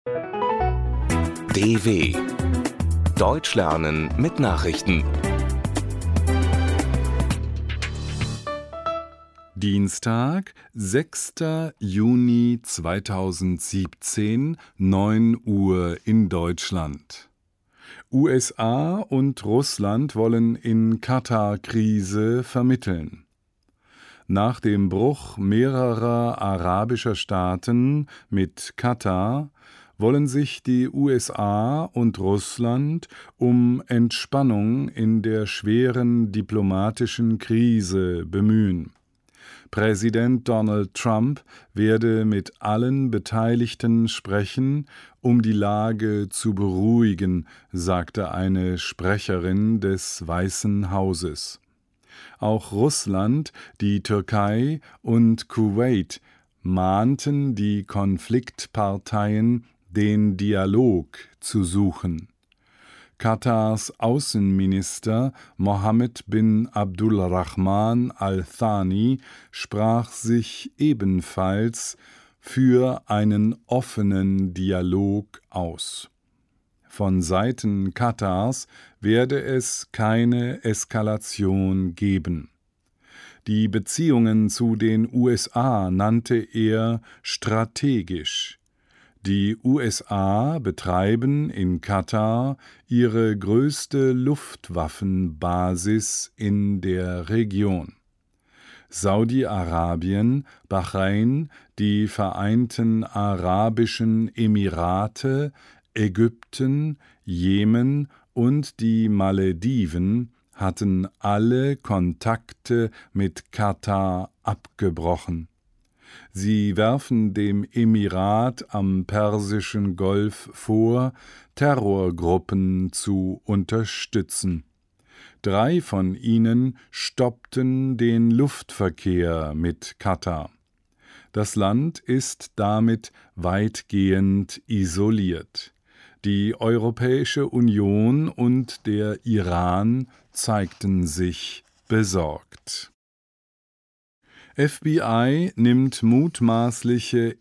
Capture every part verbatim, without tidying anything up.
D W Deutsch lernen mit Nachrichten. Dienstag, sechster Juni zweitausendsiebzehn, neun Uhr in Deutschland. U S A und Russland wollen in Katar-Krise vermitteln. Nach dem Bruch mehrerer arabischer Staaten mit Katar wollen sich die U S A und Russland um Entspannung in der schweren diplomatischen Krise bemühen. Präsident Donald Trump werde mit allen Beteiligten sprechen, um die Lage zu beruhigen, sagte eine Sprecherin des Weißen Hauses. Auch Russland, die Türkei und Kuwait mahnten die Konfliktparteien, den Dialog zu suchen. Katars Außenminister Mohammed bin Abdulrahman Al-Thani sprach sich ebenfalls für einen offenen Dialog aus. Von Seiten Katars werde es keine Eskalation geben. Die Beziehungen zu den U S A nannte er strategisch. Die U S A betreiben in Katar ihre größte Luftwaffenbasis in der Region. Saudi-Arabien, Bahrain, die Vereinten Arabischen Emirate, Ägypten, Jemen und die Malediven hatten alle Kontakte mit Katar abgebrochen. Sie werfen dem Emirat am Persischen Golf vor, Terrorgruppen zu unterstützen. Drei von ihnen stoppten den Luftverkehr mit Katar. Das Land ist damit weitgehend isoliert. Die Europäische Union und der Iran zeigten sich besorgt. F B I nimmt mutmaßliche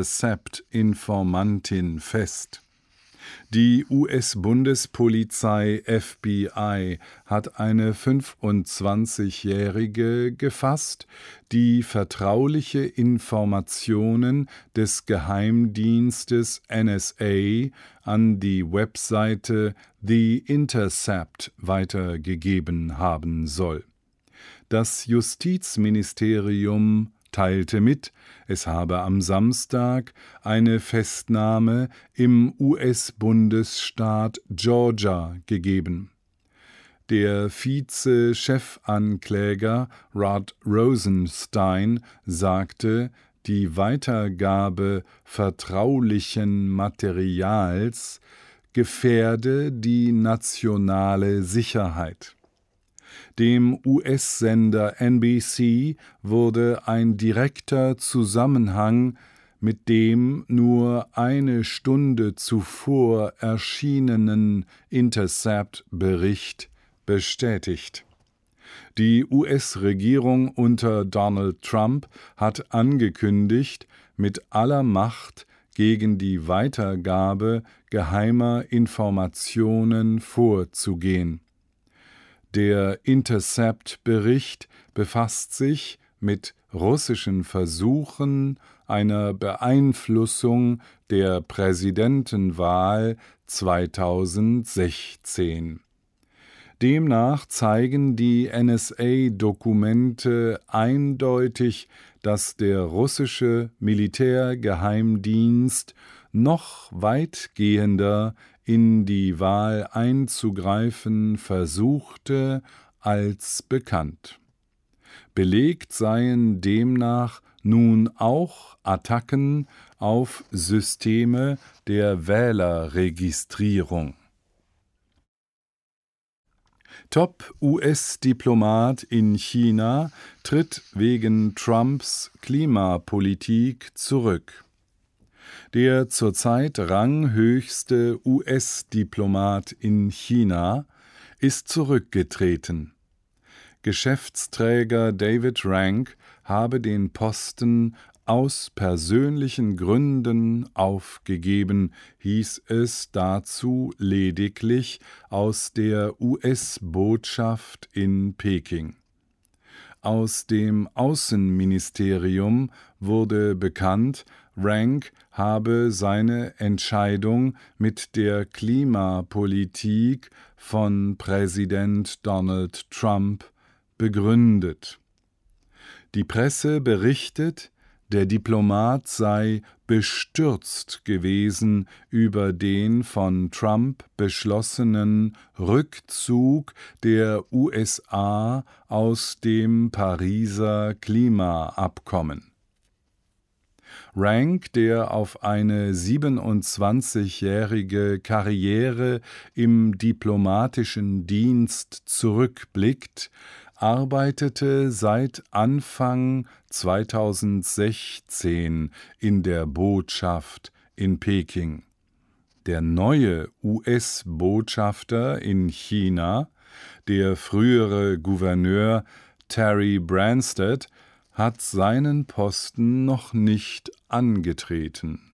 Intercept-Informantin fest. Die U S-Bundespolizei F B I hat eine fünfundzwanzigjährige gefasst, die vertrauliche Informationen des Geheimdienstes N S A an die Webseite The Intercept weitergegeben haben soll. Das Justizministerium teilte mit, es habe am Samstag eine Festnahme im U S-Bundesstaat Georgia gegeben. Der Vize-Chefankläger Rod Rosenstein sagte, die Weitergabe vertraulichen Materials gefährde die nationale Sicherheit. Dem U S-Sender N B C wurde ein direkter Zusammenhang mit dem nur eine Stunde zuvor erschienenen Intercept-Bericht bestätigt. Die U S-Regierung unter Donald Trump hat angekündigt, mit aller Macht gegen die Weitergabe geheimer Informationen vorzugehen. Der Intercept-Bericht befasst sich mit russischen Versuchen einer Beeinflussung der Präsidentenwahl zweitausendsechzehn. Demnach zeigen die N S A-Dokumente eindeutig, dass der russische Militärgeheimdienst noch weitgehender in die Wahl einzugreifen versuchte als bekannt. Belegt seien demnach nun auch Attacken auf Systeme der Wählerregistrierung. Top-U S-Diplomat in China tritt wegen Trumps Klimapolitik zurück. Der zurzeit ranghöchste U S-Diplomat in China ist zurückgetreten. Geschäftsträger David Rank habe den Posten aus persönlichen Gründen aufgegeben, hieß es dazu lediglich aus der U S-Botschaft in Peking. Aus dem Außenministerium wurde bekannt, Rank habe seine Entscheidung mit der Klimapolitik von Präsident Donald Trump begründet. Die Presse berichtet, der Diplomat sei bestürzt gewesen über den von Trump beschlossenen Rückzug der U S A aus dem Pariser Klimaabkommen. Rank, der auf eine siebenundzwanzigjährige Karriere im diplomatischen Dienst zurückblickt, arbeitete seit Anfang zweitausendsechzehn in der Botschaft in Peking. Der neue U S-Botschafter in China, der frühere Gouverneur Terry Branstad, hat seinen Posten noch nicht angetreten.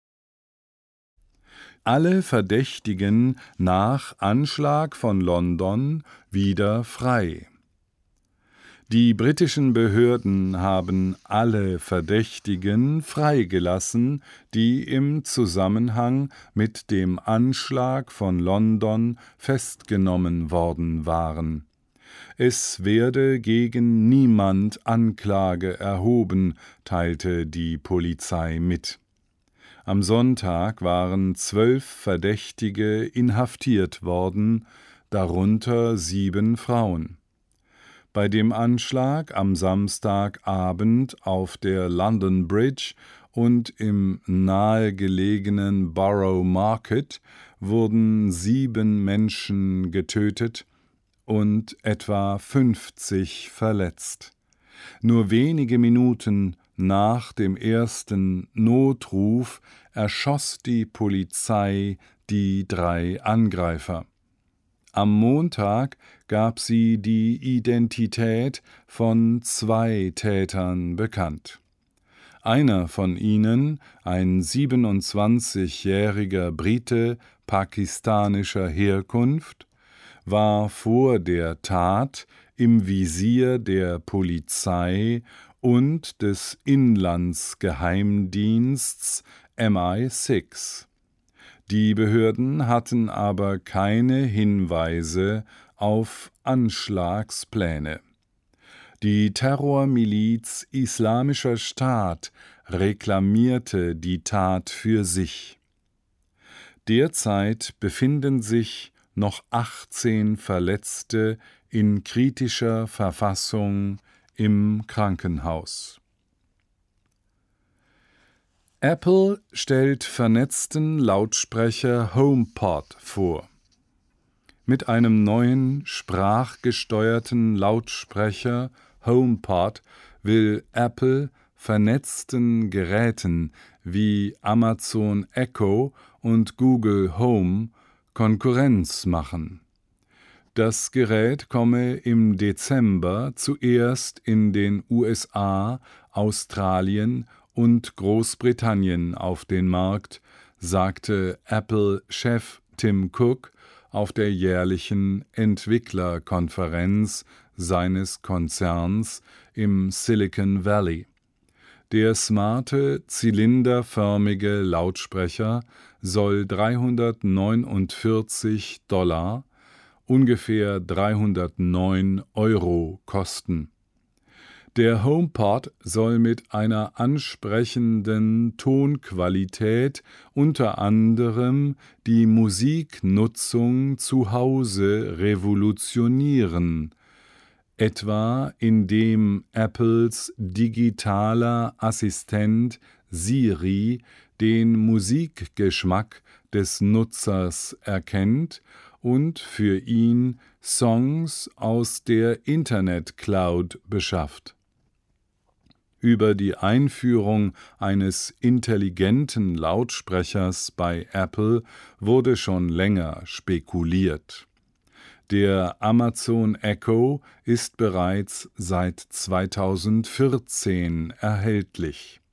Alle Verdächtigen nach Anschlag von London wieder frei. Die britischen Behörden haben alle Verdächtigen freigelassen, die im Zusammenhang mit dem Anschlag von London festgenommen worden waren. Es werde gegen niemand Anklage erhoben, teilte die Polizei mit. Am Sonntag waren zwölf Verdächtige inhaftiert worden, darunter sieben Frauen. Bei dem Anschlag am Samstagabend auf der London Bridge und im nahegelegenen Borough Market wurden sieben Menschen getötet und etwa fünfzig verletzt. Nur wenige Minuten nach dem ersten Notruf erschoss die Polizei die drei Angreifer. Am Montag gab sie die Identität von zwei Tätern bekannt. Einer von ihnen, ein siebenundzwanzigjähriger Brite pakistanischer Herkunft, war vor der Tat im Visier der Polizei und des Inlandsgeheimdiensts M I sechs. Die Behörden hatten aber keine Hinweise auf Anschlagspläne. Die Terrormiliz Islamischer Staat reklamierte die Tat für sich. Derzeit befinden sich noch achtzehn Verletzte in kritischer Verfassung im Krankenhaus. Apple stellt vernetzten Lautsprecher HomePod vor. Mit einem neuen sprachgesteuerten Lautsprecher HomePod will Apple vernetzten Geräten wie Amazon Echo und Google Home Konkurrenz machen. Das Gerät komme im Dezember zuerst in den U S A, Australien und Großbritannien auf den Markt, sagte Apple-Chef Tim Cook auf der jährlichen Entwicklerkonferenz seines Konzerns im Silicon Valley. Der smarte, zylinderförmige Lautsprecher soll dreihundertneunundvierzig Dollar, ungefähr dreihundertneun Euro kosten. Der HomePod soll mit einer ansprechenden Tonqualität unter anderem die Musiknutzung zu Hause revolutionieren, etwa indem Apples digitaler Assistent Siri den Musikgeschmack des Nutzers erkennt und für ihn Songs aus der Internet-Cloud beschafft. Über die Einführung eines intelligenten Lautsprechers bei Apple wurde schon länger spekuliert. Der Amazon Echo ist bereits seit zweitausendvierzehn erhältlich.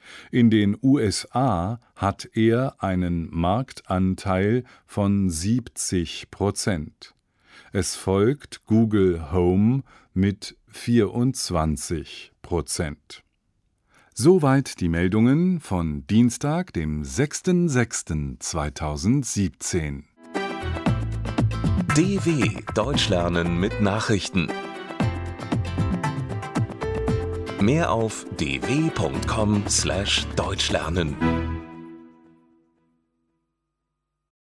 In den U S A hat er einen Marktanteil von siebzig Prozent. Es folgt Google Home mit vierundzwanzig Prozent. Soweit die Meldungen von Dienstag, dem sechsten sechsten zweitausendsiebzehn. D W Deutsch lernen mit Nachrichten. Mehr auf d w punkt com slash deutschlernen.